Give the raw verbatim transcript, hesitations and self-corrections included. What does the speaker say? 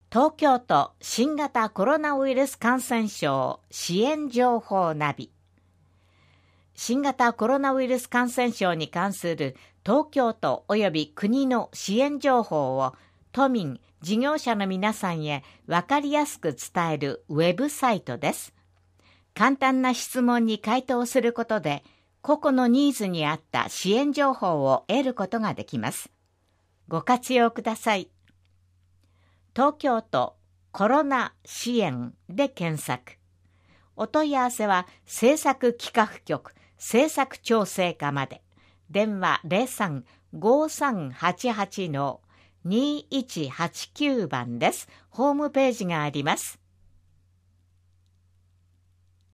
東京都新型コロナウイルス感染症支援情報ナビ。新型コロナウイルス感染症に関する東京都及び国の支援情報を都民、事業者の皆さんへ分かりやすく伝えるウェブサイトです。簡単な質問に回答することで、個々のニーズに合った支援情報を得ることができます。ご活用ください。東京都コロナ支援で検索。お問い合わせは政策企画局政策調整課まで。電話 ゼロさん ごーさんはちはち にーいちはちきゅう 番です。ホームページがあります。